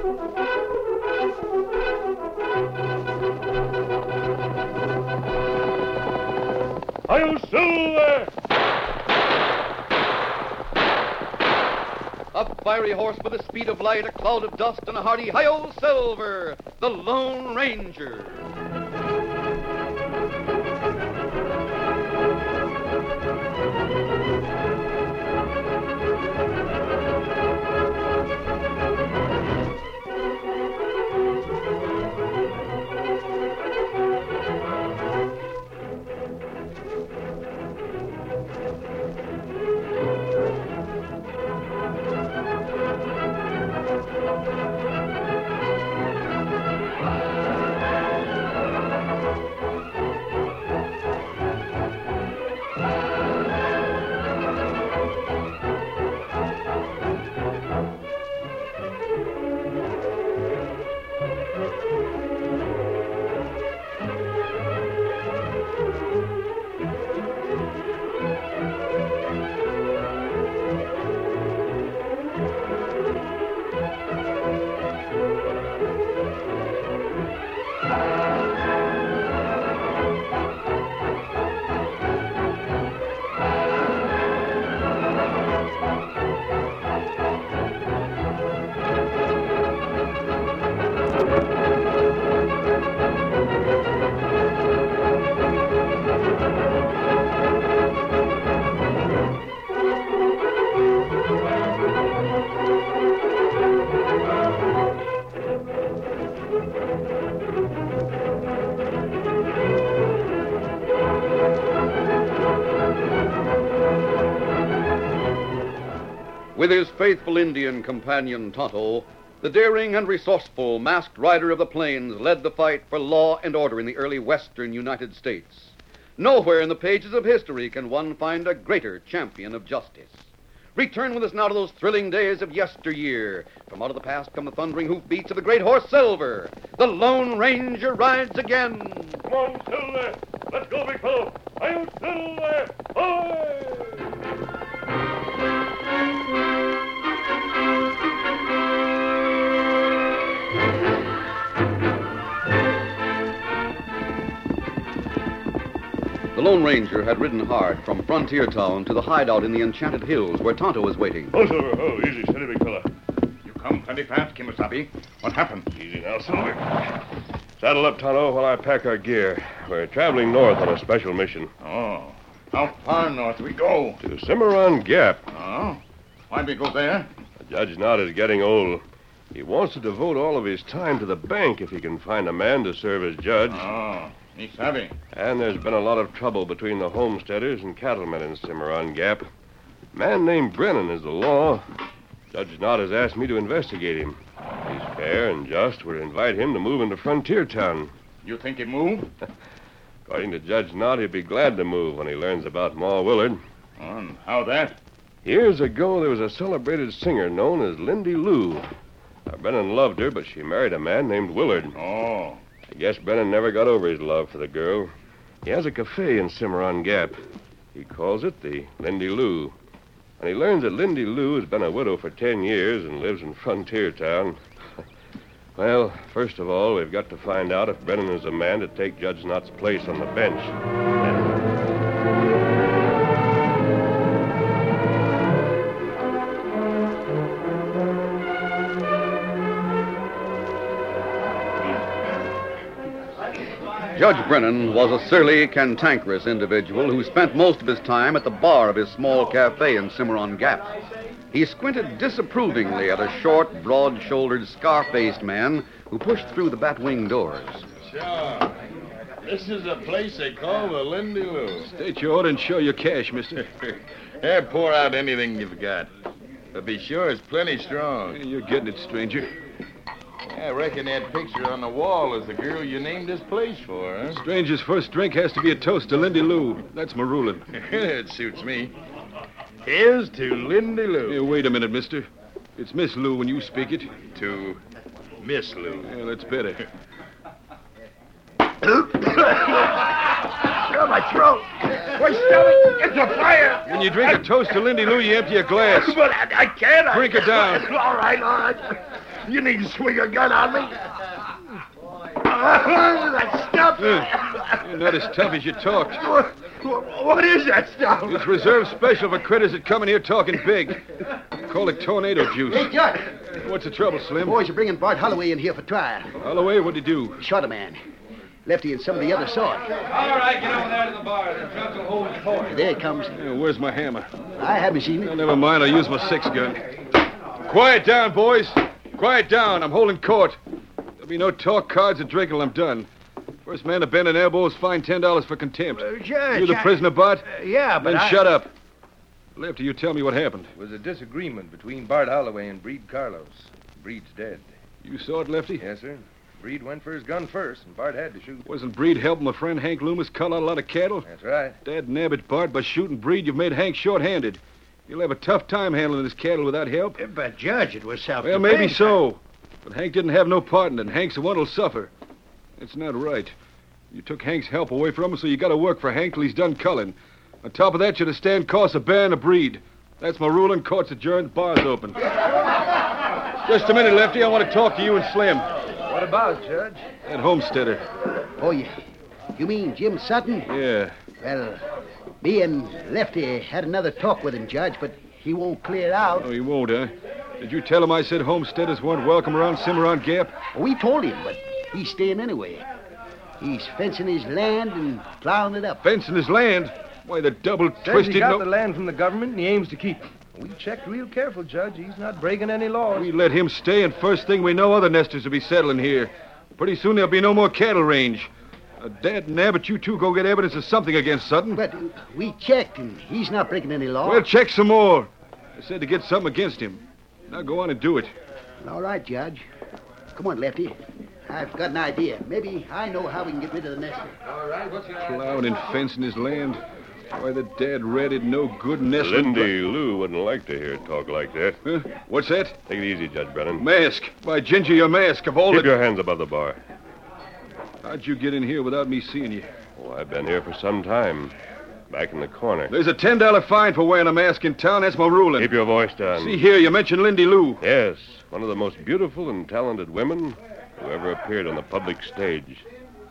Hi-yo, Silver! A fiery horse with the speed of light, a cloud of dust, and a hearty hi-yo, Silver, the Lone Ranger. With his faithful Indian companion Tonto, the daring and resourceful masked rider of the plains led the fight for law and order in the early western United States. Nowhere in the pages of history can one find a greater champion of justice. Return with us now to those thrilling days of yesteryear. From out of the past come the thundering hoofbeats of the great horse Silver. The Lone Ranger rides again. Come on, Silver! Let's go, big fellow! Hi-yo, Silver! Ahoy! The Lone Ranger had ridden hard from Frontier Town to the hideout in the Enchanted Hills where Tonto was waiting. Oh, Silver, oh, easy, steady, big fella. You come plenty fast, Kimasabi. What happened? Easy now, Silver. Saddle up, Tonto, while I pack our gear. We're traveling north on a special mission. Oh. How far north we go? To Cimarron Gap. Oh. Why'd we go there? The Judge Knott is getting old. He wants to devote all of his time to the bank if he can find a man to serve as judge. Oh. He's savvy. And there's been a lot of trouble between the homesteaders and cattlemen in Cimarron Gap. A man named Brennan is the law. Judge Knott has asked me to investigate him. He's fair and just. We'll invite him to move into Frontier Town. You think he'd move? According to Judge Knott, he'll be glad to move when he learns about Ma Willard. Oh, and how that? Years ago, there was a celebrated singer known as Lindy Lou. Now, Brennan loved her, but she married a man named Willard. Oh. I guess Brennan never got over his love for the girl. He has a cafe in Cimarron Gap. He calls it the Lindy Lou. When he learns that Lindy Lou has been a widow for 10 years and lives in Frontier Town, well, first of all, we've got to find out if Brennan is a man to take Judge Knott's place on the bench. Judge Brennan was a surly, cantankerous individual who spent most of his time at the bar of his small cafe in Cimarron Gap. He squinted disapprovingly at a short, broad-shouldered, scar-faced man who pushed through the bat-wing doors. Sure. This is a place they call the Lindy Lou. State your order and show your cash, mister. Yeah, pour out anything you've got. But be sure it's plenty strong. You're getting it, stranger. I reckon that picture on the wall is the girl you named this place for, huh? Stranger's first drink has to be a toast to Lindy Lou. That's my ruling. It suits me. Here's to Lindy Lou. Here, wait a minute, mister. It's Miss Lou when you speak it. To Miss Lou. Yeah, that's better. My throat. Why, Stelly, it's a fire. When you drink a toast to Lindy Lou, you empty a glass. But I can't. Drink it down. All right. You needn't swing a gun on me. That stuff. You're not as tough as you talked. What is that stuff? It's reserved special for critters that come in here talking big. Call it tornado juice. Hey, Judge. What's the trouble, Slim? Boys are bringing Bart Holloway in here for trial. Holloway, what'd he do? Shot a man. Lefty and some of the others saw it. All right, get over there to the bar. The judge will hold his court. There it comes. Yeah, where's my hammer? I haven't seen Oh, it. never mind, I'll use my 6-gun. Quiet down, boys. Quiet down. I'm holding court. There'll be no talk, cards, or drinking till I'm done. First man to bend an elbow is fined $10 for contempt. Judge, You the prisoner, Bart? yeah, but Then shut up. Lefty, you tell me what happened. It was a disagreement between Bart Holloway and Breed Carlos. Breed's dead. You saw it, Lefty? Yes, sir. Breed went for his gun first, and Bart had to shoot. Wasn't Breed helping my friend Hank Loomis cull out a lot of cattle? That's right. Dad nabbit, Bart, by shooting Breed, you've made Hank short-handed. You'll have a tough time handling his cattle without help. But, Judge, it was self-defense. Well, maybe so. But Hank didn't have no part in it, and Hank's the one who'll suffer. It's not right. You took Hank's help away from him, so you got to work for Hank till he's done culling. On top of that, you're to stand costs of bearing a Breed. That's my ruling. Court's adjourned. Bar's open. Just a minute, Lefty. I want to talk to you and Slim. What about, Judge? That homesteader. Oh, yeah. You mean Jim Sutton? Yeah. Well, me and Lefty had another talk with him, Judge, but he won't clear out. Oh, you won't, huh? Did you tell him I said homesteaders weren't welcome around Cimarron Gap? We told him, but he's staying anyway. He's fencing his land and plowing it up. Fencing his land? Why, the Says double-twisted... he got the land from the government, and he aims to keep it. We checked real careful, Judge. He's not breaking any laws. We let him stay, and first thing we know, other nesters will be settling here. Pretty soon there'll be no more cattle range. Dad nabbit, you two go get evidence of something against Sutton. But we checked, and he's not breaking any law. Well, check some more. I said to get something against him. Now go on and do it. All right, Judge. Come on, Lefty. I've got an idea. Maybe I know how we can get rid of the nester. All right, what's your Plowing and fencing his land. Why, the dad ratted no good nestling. Lindy Lou wouldn't like to hear talk like that. Huh? What's that? Take it easy, Judge Brennan. Mask. Why, Ginger, your mask of all Keep the... your hands above the bar. How'd you get in here without me seeing you? Oh, I've been here for some time. Back in the corner. There's a $10 fine for wearing a mask in town. That's my ruling. Keep your voice down. See here, you mentioned Lindy Lou. Yes, one of the most beautiful and talented women who ever appeared on the public stage.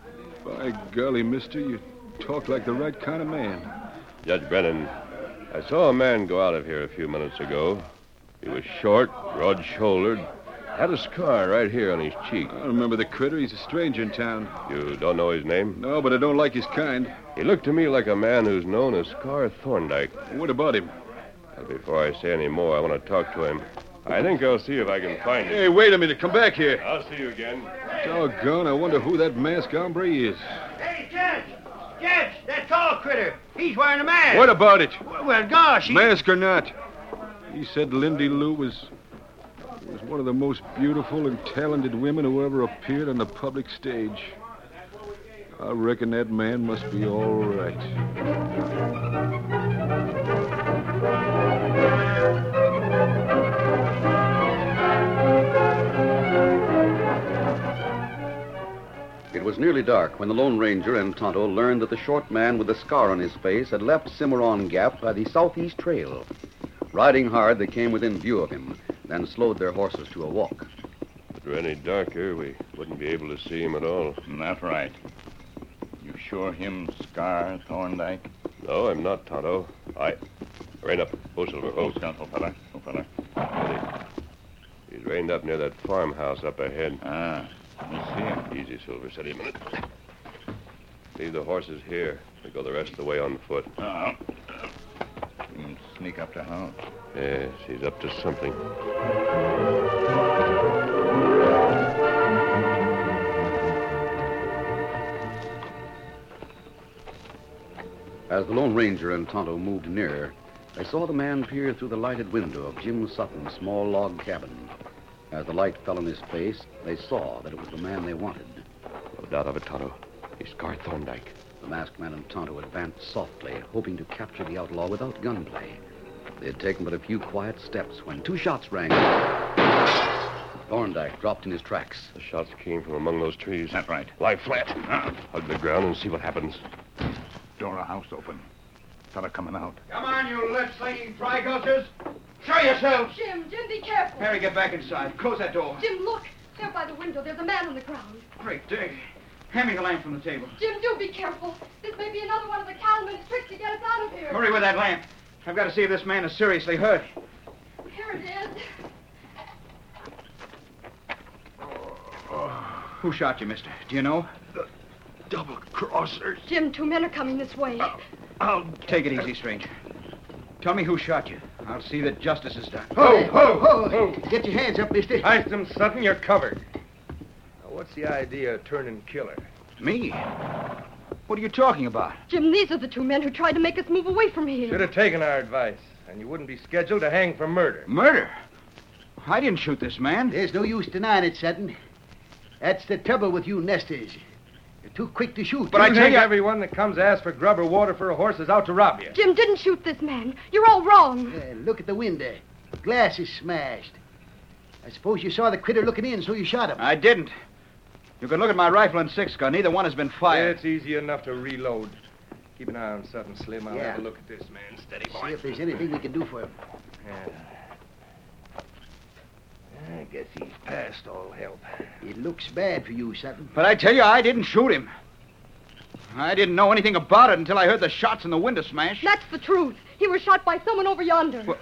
By golly, mister, you talk like the right kind of man. Judge Brennan, I saw a man go out of here a few minutes ago. He was short, broad-shouldered, had a scar right here on his cheek. I remember the critter. He's a stranger in town. You don't know his name? No, but I don't like his kind. He looked to me like a man who's known as Scar Thorndyke. What about him? But before I say any more, I want to talk to him. I think I'll see if I can find him. Hey, wait a minute. Come back here. I'll see you again. Doggone, I wonder who that masked hombre is. Hey, Judge! Judge, that tall critter. He's wearing a mask. What about it? Well, gosh, Mask or not? He said Lindy Lou was one of the most beautiful and talented women who ever appeared on the public stage. I reckon that man must be all right. It was nearly dark when the Lone Ranger and Tonto learned that the short man with the scar on his face had left Cimarron Gap by the southeast trail. Riding hard, they came within view of him, then slowed their horses to a walk. If it were any darker, we wouldn't be able to see him at all. That's right. You sure him Scar Thorndyke? No, I'm not, Tonto. Rein up. Oh, Silver. Oh, fella. Steady. He's reined up near that farmhouse up ahead. Let me see him. Easy, Silver. Steady a minute. Leave the horses here. We go the rest of the way on foot. Sneak up to house. Yes, he's up to something. As the Lone Ranger and Tonto moved nearer, they saw the man peer through the lighted window of Jim Sutton's small log cabin. As the light fell on his face, they saw that it was the man they wanted. No doubt of it, Tonto. He's Scar Thorndyke. The masked man and Tonto advanced softly, hoping to capture the outlaw without gunplay. They had taken but a few quiet steps when 2 shots rang out. Thorndyke dropped in his tracks. The shots came from among those trees. That's right. Lie flat. Hug the ground and see what happens. Door of house open. Fella coming out. Come on, you lead-slinging dry gulchers. Show yourselves. Jim, be careful. Mary, get back inside. Close that door. Jim, look. There by the window, there's a man on the ground. Great day. Hand me the lamp from the table. Jim, do be careful. This may be another one of the cattleman's tricks to get us out of here. Hurry with that lamp. I've got to see if this man is seriously hurt. Here it is. Who shot you, mister? Do you know? Double-crossers. Jim, 2 men are coming this way. I'll take it easy, stranger. Tell me who shot you. I'll see that justice is done. Ho! Get your hands up, mister. Heist him, Sutton. You're covered. Now, what's the idea of turning killer? Me? What are you talking about? Jim, these are the 2 men who tried to make us move away from here. Should have taken our advice, and you wouldn't be scheduled to hang for murder. Murder? I didn't shoot this man. There's no use denying it, Sutton. That's the trouble with you nesters. You're too quick to shoot. But I tell you, everyone that comes to ask for grub or water for a horse is out to rob you. Jim didn't shoot this man. You're all wrong. Look at the window. Glass is smashed. I suppose you saw the critter looking in, so you shot him. I didn't. You can look at my rifle and 6-gun. Neither one has been fired. It's easy enough to reload. Keep an eye on Sutton, Slim. I'll Yeah. have a look at this man. Steady, boy. See if there's anything we can do for him. Yeah. I guess he's past all help. It looks bad for you, Sutton. But I tell you, I didn't shoot him. I didn't know anything about it until I heard the shots and the window smash. That's the truth. He was shot by someone over yonder. Well,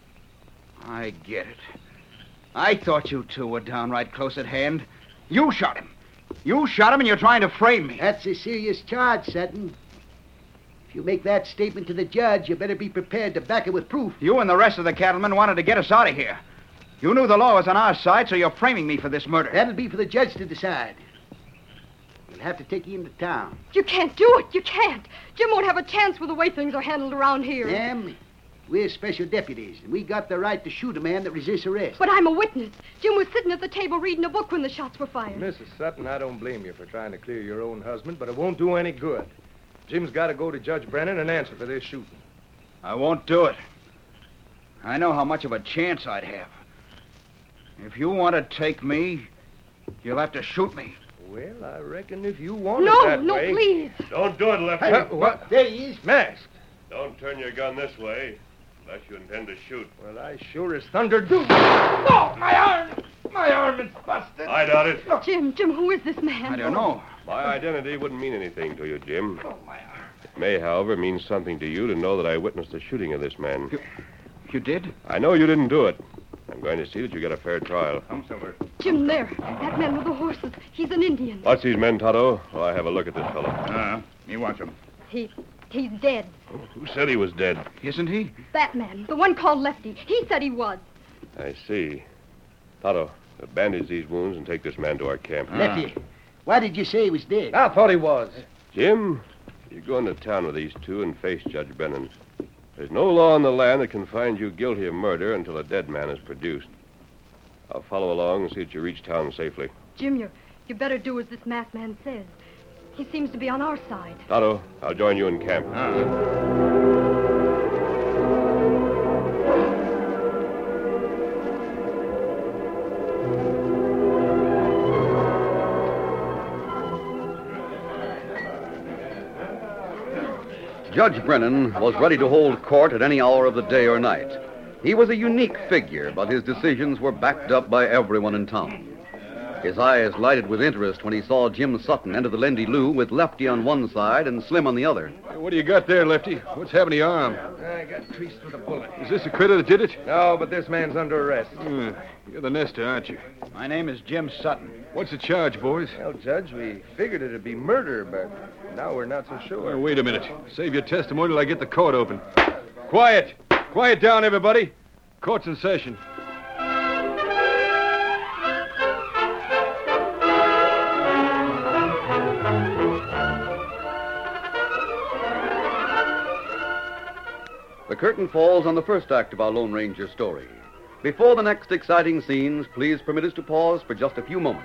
I get it. I thought you two were downright close at hand. You shot him. You shot him and you're trying to frame me. That's a serious charge, Sutton. If you make that statement to the judge, you better be prepared to back it with proof. You and the rest of the cattlemen wanted to get us out of here. You knew the law was on our side, so you're framing me for this murder. That'll be for the judge to decide. We'll have to take you into town. You can't do it. You can't. Jim won't have a chance with the way things are handled around here. Ma'am, we're special deputies, and we got the right to shoot a man that resists arrest. But I'm a witness. Jim was sitting at the table reading a book when the shots were fired. Mrs. Sutton, I don't blame you for trying to clear your own husband, but it won't do any good. Jim's got to go to Judge Brennan and answer for this shooting. I won't do it. I know how much of a chance I'd have. If you want to take me, you'll have to shoot me. Well, I reckon if you want it that No, way... please. Don't do it, Lefty. What? There he is. Masked. Don't turn your gun this way, unless you intend to shoot. Well, I sure as thunder do. Oh, my arm! My arm is busted. I doubt it. Jim, who is this man? I don't know. My identity wouldn't mean anything to you, Jim. Oh, my arm. It may, however, mean something to you to know that I witnessed the shooting of this man. You did? I know you didn't do it. I'm going to see that you get a fair trial. Come, Silver. Jim, there. That man with the horses. He's an Indian. Watch these men, Tonto, while I have a look at this fellow. You watch him. He's dead. Who said he was dead? Isn't he? That man, the one called Lefty. He said he was. I see. Tonto, bandage these wounds and take this man to our camp. Lefty, why did you say he was dead? I thought he was. Jim, you go into town with these two and face Judge Brennan. There's no law in the land that can find you guilty of murder until a dead man is produced. I'll follow along and see that you reach town safely. Jim, you better do as this masked man says. He seems to be on our side. Tonto, I'll join you in camp. Judge Brennan was ready to hold court at any hour of the day or night. He was a unique figure, but his decisions were backed up by everyone in town. His eyes lighted with interest when he saw Jim Sutton enter the Lindy Lou with Lefty on one side and Slim on the other. Hey, what do you got there, Lefty? What's happened to your arm? I got creased with a bullet. Is this the critter that did it? No, but this man's under arrest. You're the nester, aren't you? My name is Jim Sutton. What's the charge, boys? Well, Judge, we figured it'd be murder, but now we're not so sure. Well, wait a minute. Save your testimony till I get the court open. Quiet! Quiet down, everybody. Court's in session. The curtain falls on the first act of our Lone Ranger story. Before the next exciting scenes, please permit us to pause for just a few moments.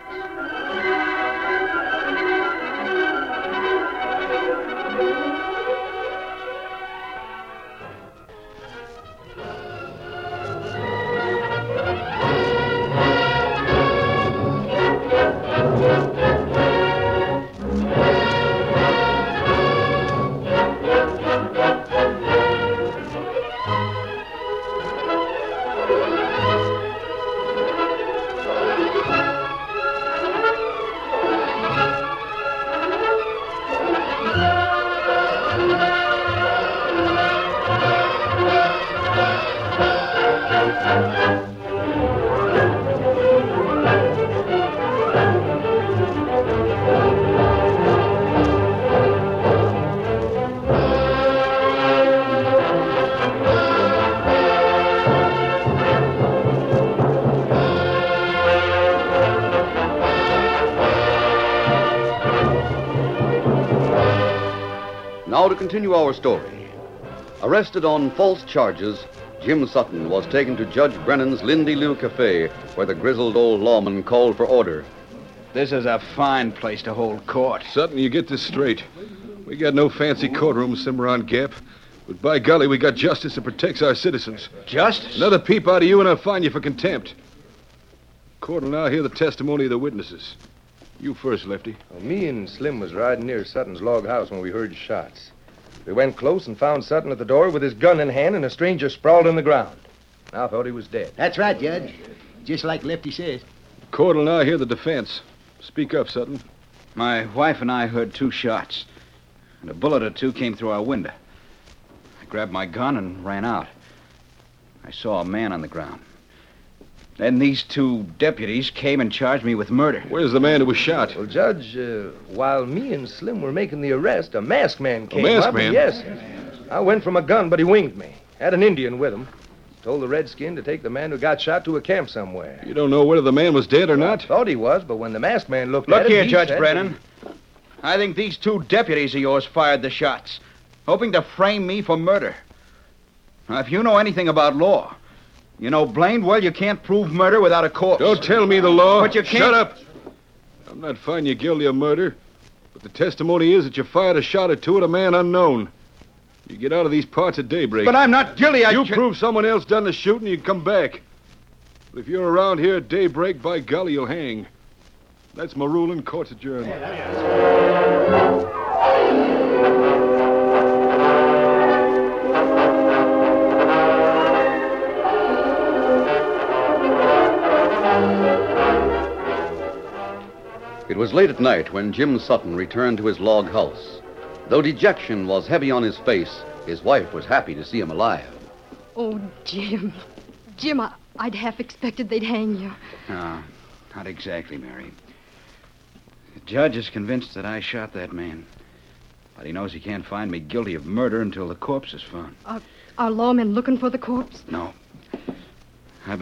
now to continue our story. Arrested on false charges, Jim Sutton was taken to Judge Brennan's Lindy Lou Cafe, where the grizzled old lawman called for order. This is a fine place to hold court. Sutton, you get this straight. We got no fancy courtroom in Cimarron Gap, but by golly, we got justice that protects our citizens. Justice? Another peep out of you and I'll fine you for contempt. Court will now hear the testimony of the witnesses. You first, Lefty. Well, me and Slim was riding near Sutton's log house when we heard shots. We went close and found Sutton at the door with his gun in hand and a stranger sprawled on the ground. I thought he was dead. That's right, Judge. Just like Lefty says. Court will now hear the defense. Speak up, Sutton. My wife and I heard 2 shots, and a bullet or 2 came through our window. I grabbed my gun and ran out. I saw a man on the ground. Then these 2 deputies came and charged me with murder. Where's the man who was shot? Well, Judge, while me and Slim were making the arrest, a masked man came masked up. man? Yes. I went from a gun, but he winged me. Had an Indian with him. Told the redskin to take the man who got shot to a camp somewhere. You don't know whether the man was dead or not? Thought he was, but when the masked man looked Look at him, here, he Judge said- Brennan. I think these 2 deputies of yours fired the shots, hoping to frame me for murder. Now, if you know anything about law, you know blamed well you can't prove murder without a corpse. Don't tell me the law. But you can't... Shut up. I'm not finding you guilty of murder, but the testimony is that you fired a shot or 2 at a man unknown. You get out of these parts at daybreak. But I'm not guilty. You prove someone else done the shooting, you can come back. But if you're around here at daybreak, by golly, you'll hang. That's my ruling. Court's adjourned. It was late at night when Jim Sutton returned to his log house. Though dejection was heavy on his face, his wife was happy to see him alive. Oh, Jim. Jim, I'd half expected they'd hang you. No, not exactly, Mary. The judge is convinced that I shot that man. But he knows he can't find me guilty of murder until the corpse is found. Are lawmen looking for the corpse? No.